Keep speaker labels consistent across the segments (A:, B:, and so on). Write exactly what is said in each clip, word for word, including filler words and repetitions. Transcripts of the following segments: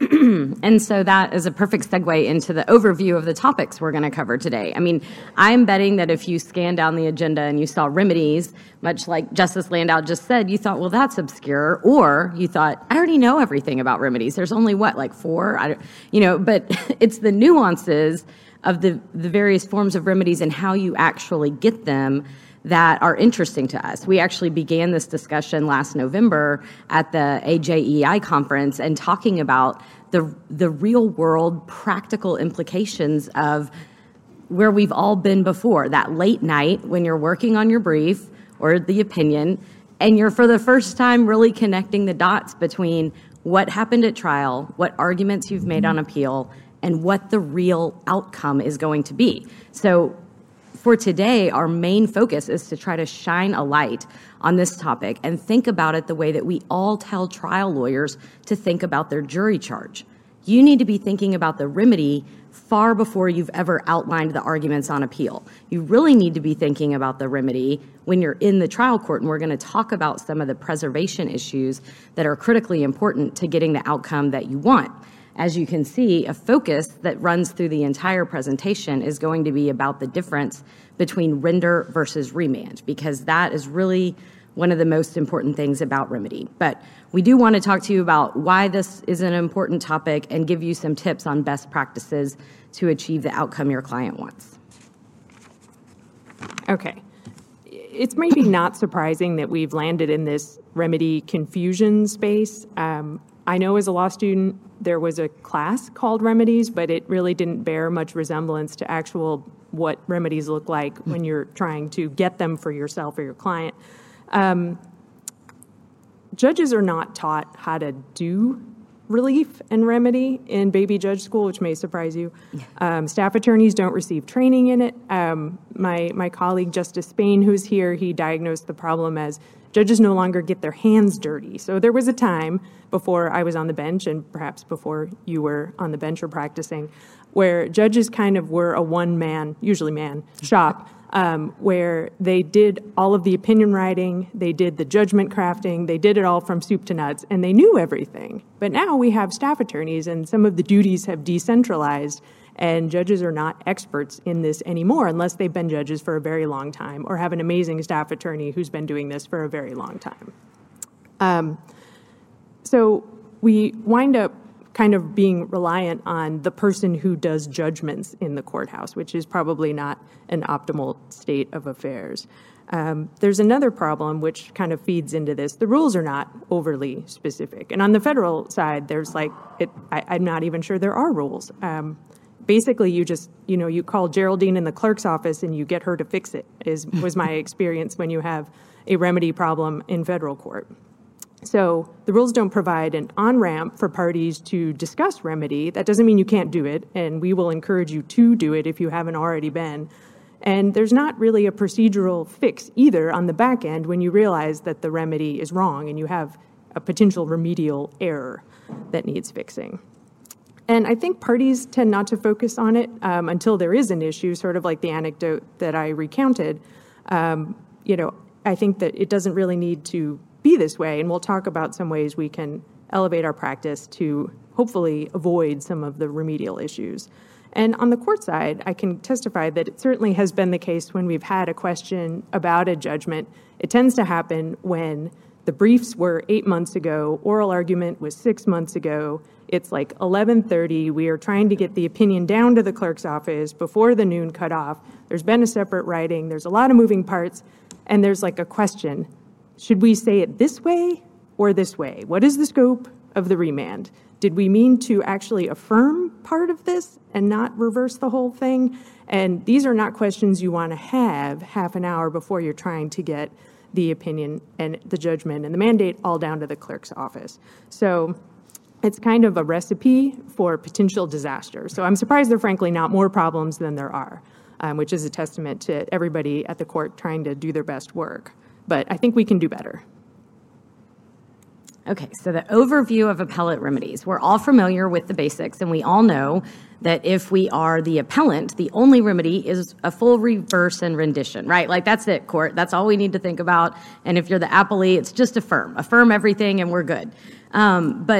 A: And so that is a perfect segue into the overview of the topics we're going to cover today. I mean, I'm betting that if you scan down the agenda and you saw remedies, much like Justice Landau just said, you thought, well, that's obscure. Or you thought, I already know everything about remedies. There's only, what, like four? I don't, you know, but it's the nuances of the, the various forms of remedies and how you actually get them that are interesting to us. We actually began this discussion last November at the A J E I conference and talking about the the real world practical implications of where we've all been before, that late night when you're working on your brief or the opinion, and you're for the first time really connecting the dots between what happened at trial, what arguments you've made on appeal, and what the real outcome is going to be. So for today, our main focus is to try to shine a light on this topic and think about it the way that we all tell trial lawyers to think about their jury charge. You need to be thinking about the remedy far before you've ever outlined the arguments on appeal. You really need to be thinking about the remedy when you're in the trial court, and we're going to talk about some of the preservation issues that are critically important to getting the outcome that you want. As you can see, a focus that runs through the entire presentation is going to be about the difference between render versus remand, because that is really one of the most important things about remedy. But we do want to talk to you about why this is an important topic and give you some tips on best practices to achieve the outcome your client wants.
B: Okay. It's maybe not surprising that we've landed in this remedy confusion space. Um, I know as a law student, there was a class called remedies, but it really didn't bear much resemblance to actual what remedies look like when you're trying to get them for yourself or your client. Um, judges are not taught how to do relief and remedy in baby judge school, which may surprise you. Um, staff attorneys don't receive training in it. Um, my, my colleague, Justice Spain, who's here, he diagnosed the problem as judges no longer get their hands dirty. So there was a time before I was on the bench, and perhaps before you were on the bench or practicing, where judges kind of were a one-man, usually man, shop, um, where they did all of the opinion writing, they did the judgment crafting, they did it all from soup to nuts, and they knew everything. But now we have staff attorneys, and some of the duties have decentralized, and judges are not experts in this anymore unless they've been judges for a very long time or have an amazing staff attorney who's been doing this for a very long time. Um, so we wind up kind of being reliant on the person who does judgments in the courthouse, which is probably not an optimal state of affairs. Um, there's another problem which kind of feeds into this. The rules are not overly specific. And on the federal side, there's like, it, I, I'm not even sure there are rules. Um, basically, you just, you know, you call Geraldine in the clerk's office and you get her to fix it, is was my experience when you have a remedy problem in federal court. So the rules don't provide an on-ramp for parties to discuss remedy. That doesn't mean you can't do it, and we will encourage you to do it if you haven't already been. And there's not really a procedural fix either on the back end when you realize that the remedy is wrong and you have a potential remedial error that needs fixing. And I think parties tend not to focus on it um, until there is an issue, sort of like the anecdote that I recounted. Um, you know, I think that it doesn't really need to be this way, and we'll talk about some ways we can elevate our practice to hopefully avoid some of the remedial issues. And on the court side, I can testify that it certainly has been the case when we've had a question about a judgment. It tends to happen when the briefs were eight months ago, oral argument was six months ago, it's like eleven thirty, we are trying to get the opinion down to the clerk's office before the noon cutoff, there's been a separate writing, there's a lot of moving parts, and there's like a question. Should we say it this way or this way? What is the scope of the remand? Did we mean to actually affirm part of this and not reverse the whole thing? And these are not questions you want to have half an hour before you're trying to get the opinion and the judgment and the mandate all down to the clerk's office. So it's kind of a recipe for potential disaster. So I'm surprised there are frankly not more problems than there are, um, which is a testament to everybody at the court trying to do their best work. But I think we can do better.
A: Okay, so the overview of appellate remedies. We're all familiar with the basics, and we all know that if we are the appellant, the only remedy is a full reverse and rendition, right? Like, that's it, court. That's all we need to think about. And if you're the appellee, it's just affirm. Affirm everything, and we're good. Um, but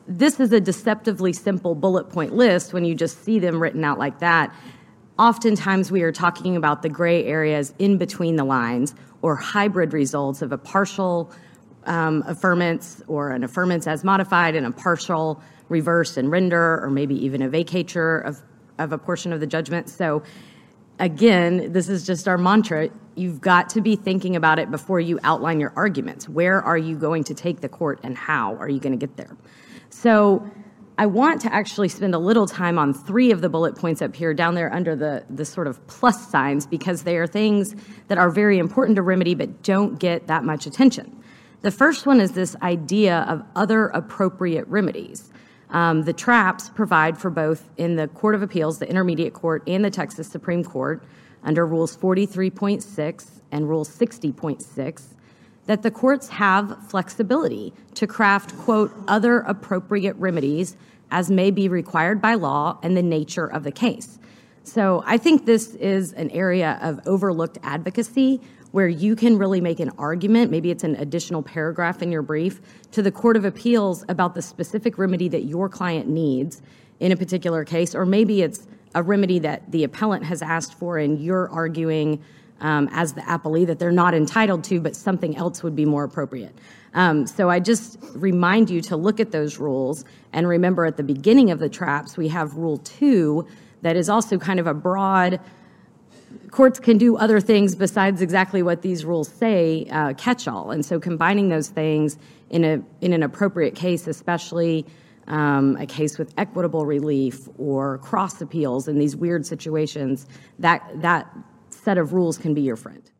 A: this is a deceptively simple bullet point list when you just see them written out like that. Oftentimes we are talking about the gray areas in between the lines or hybrid results of a partial um, affirmance or an affirmance as modified and a partial reverse and render, or maybe even a vacatur of, of a portion of the judgment. So again, this is just our mantra. You've got to be thinking about it before you outline your arguments. Where are you going to take the court and how are you going to get there? So I want to actually spend a little time on three of the bullet points up here down there under the, the sort of plus signs, because they are things that are very important to remedy but don't get that much attention. The first one is this idea of other appropriate remedies. Um, the traps provide for both in the Court of Appeals, the Intermediate Court, and the Texas Supreme Court under Rules forty-three point six and Rule sixty point six that the courts have flexibility to craft, quote, other appropriate remedies as may be required by law and the nature of the case. So I think this is an area of overlooked advocacy where you can really make an argument, maybe it's an additional paragraph in your brief, to the Court of Appeals about the specific remedy that your client needs in a particular case, or maybe it's a remedy that the appellant has asked for and you're arguing um, as the appellee that they're not entitled to, but something else would be more appropriate. Um, so I just remind you to look at those rules and remember at the beginning of the traps, we have Rule two that is also kind of a broad, courts can do other things besides exactly what these rules say, uh, catch-all. And so combining those things in a in an appropriate case, especially um, a case with equitable relief or cross appeals in these weird situations, that that set of rules can be your friend.